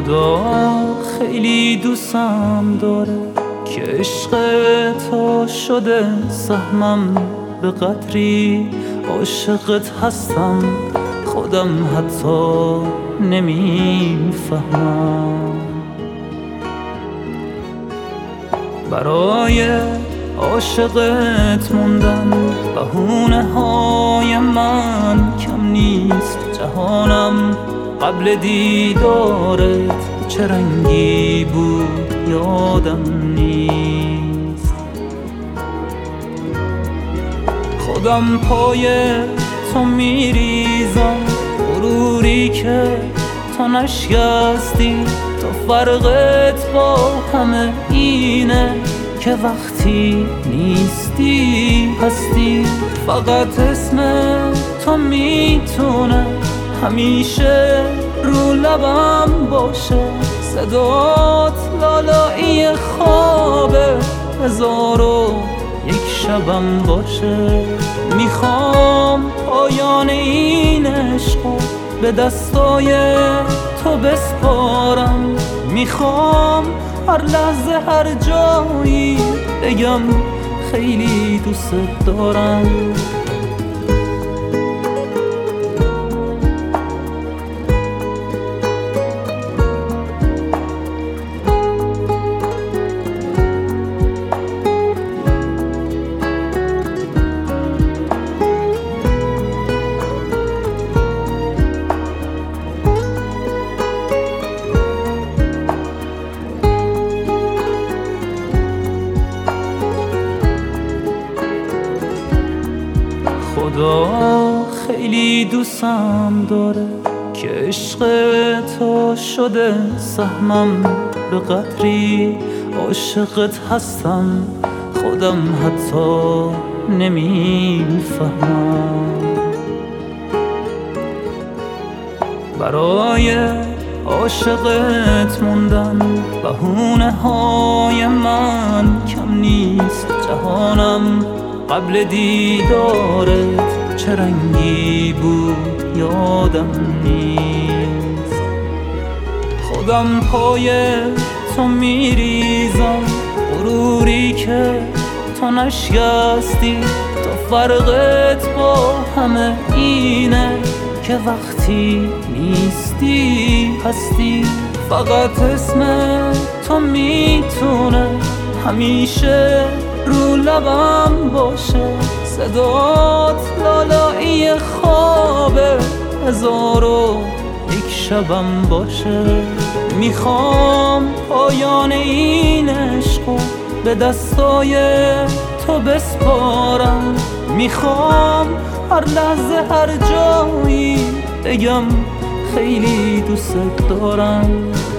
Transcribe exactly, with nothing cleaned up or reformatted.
خدا خیلی دوستم داره که عشق تو شده سهمم، به قدری عاشقت هستم خودم حتی نمیفهمم. برای عاشقت موندن بهونه های من کم نیست. جهانم قبل دیدارت چه رنگی بود یادم نیست. خودم پای تو میریزم، غروری که تو نشکستی. تو فرقت با همه اینه که وقتی نیستی هستی. فقط اسم تو میتونه همیشه رو لبم باشه. صدات لالایی خوابه، هزار و یک شبم باشه. میخوام پایان این عشقو به دستای تو بسپارم. میخوام هر لحظه هر جایی بگم خیلی دوست دارم. خدا خیلی دوستم داره که عشق تو شده سهمم، به قدری عاشقت هستم خودم حتی نمیفهمم. برای عاشقت موندن بهونه های من کم نیست. جهانم قبل دیدارت چه رنگی بود یادم نیست. خودم پای تو میریزم، غروری که تو نشکستی. تو فرقت با همه اینه که وقتی نیستی هستی. فقط اسم تو میتونه همیشه رو لبم باشه. صدات لالایی خوابه، هزار و یک شبم باشه. میخوام پایان این عشقو به دستای تو بسپارم. میخوام هر لحظه هر جایی بگم خیلی دوست دارم.